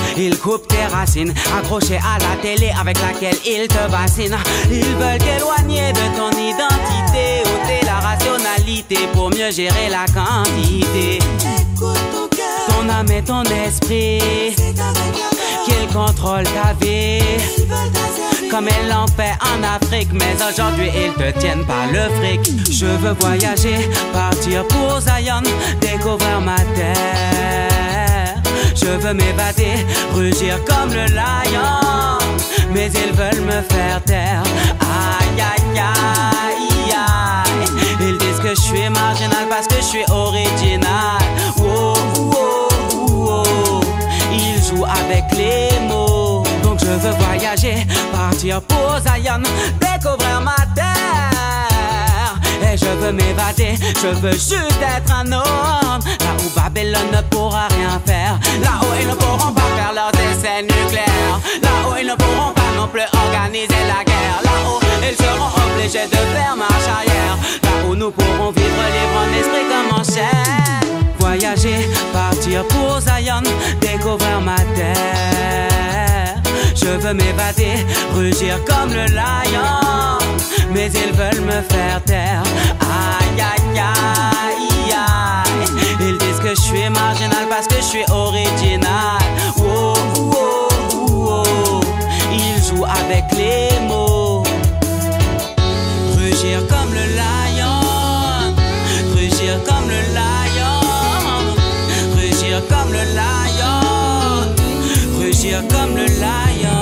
coupe tes racines, accroché à la télé avec laquelle ils te bassinent. Ils veulent t'éloigner de ton identité, ôter la rationalité pour mieux gérer la quantité. Ton âme et ton esprit, qu'ils contrôlent ta vie, comme ils l'ont fait en Afrique. Mais aujourd'hui ils te tiennent par le fric. Je veux voyager, partir pour Zion, découvrir ma terre. Je veux m'évader, rugir comme le lion, mais ils veulent me faire taire. Aïe aïe aïe aïe. Ils disent que je suis marginal parce que je suis original. Oh, oh, oh, oh. Ils jouent avec les mots. Donc je veux voyager, partir pour Zion, découvrir ma terre. Et je veux m'évader, je veux juste être un homme. Là où Babylone ne pourra rien faire, là où ils ne pourront pas faire leurs essais nucléaires, là où ils ne pourront pas non plus organiser la guerre, là où ils seront obligés de faire marche arrière, là où nous pourrons vivre libre en esprit comme en chair. Voyager, partir pour Zion, découvrir ma terre. Je veux m'évader, rugir comme le lion, mais ils veulent me faire taire. Aïe aïe aïe aïe. Ils disent que je suis marginal parce que je suis original. Oh, oh, oh, oh. Ils jouent avec les mots. Rugir comme le lion, rugir comme le lion, rugir comme le lion, rugir comme le lion.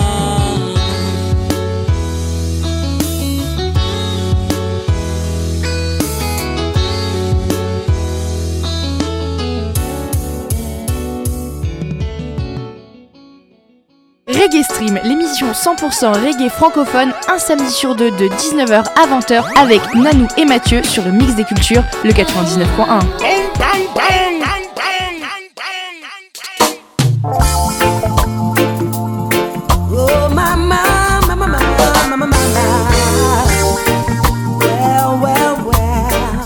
Reggae Stream, l'émission 100% reggae francophone, un samedi sur deux de 19h à 20h avec Nanou et Mathieu sur le Mix des Cultures, le 99.1. Oh mama, mama, mama, mama, mama. Well, well, well.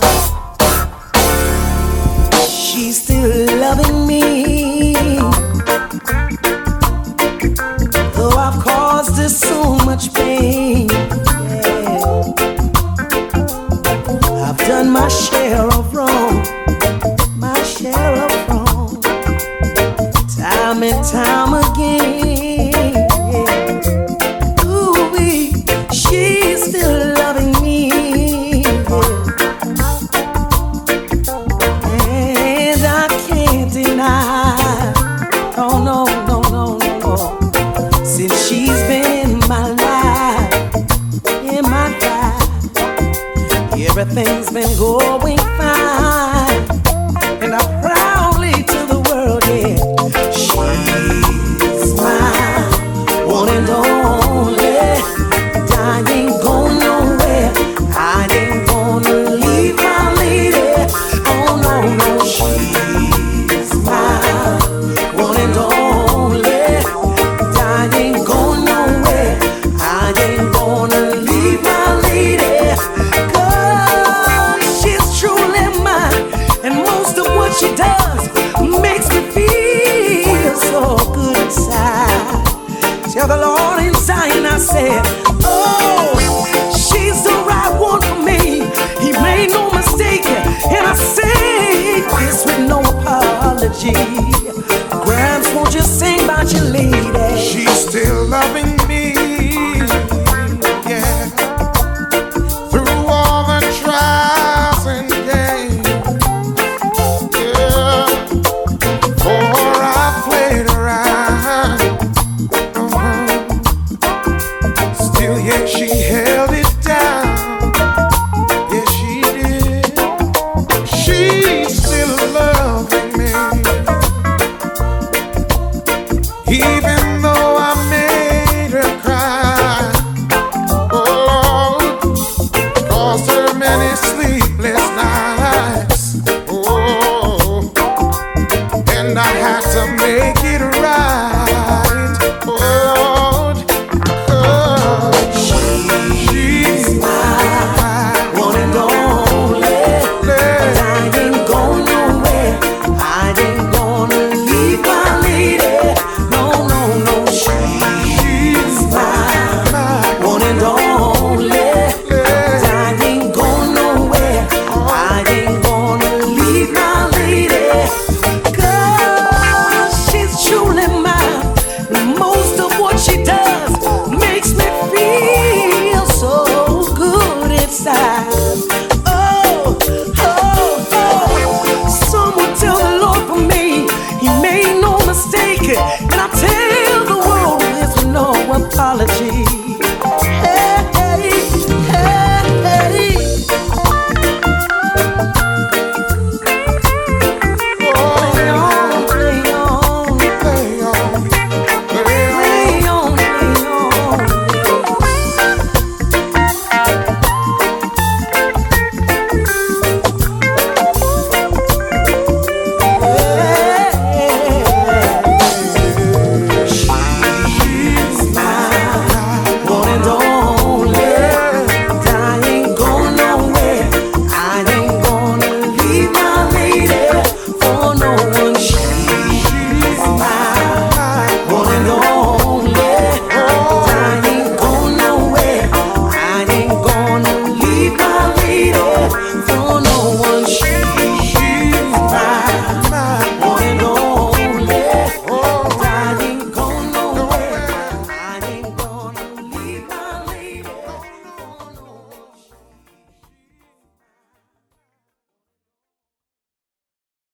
She's still loving me, though I've caused her so much pain. Yeah. I've done my share of wrong, my share of wrong, time and time again. Ooh, she's still loving me, and I can't deny. Oh no, no, no, no. Since she's been in my life, everything's been going fine, and I proudly to the world, yeah. She's mine, one and only. I ain't going nowhere, I ain't gonna leave my lady. Oh no, no, she's mine, one and only. I ain't going nowhere, I ain't gonna leave my lady. 'Cause she's truly mine, and most of what she does makes me feel so good inside. Tell the Lord in Zion, I said, oh, she's the right one for me. He made no mistake, and I say this with no apology.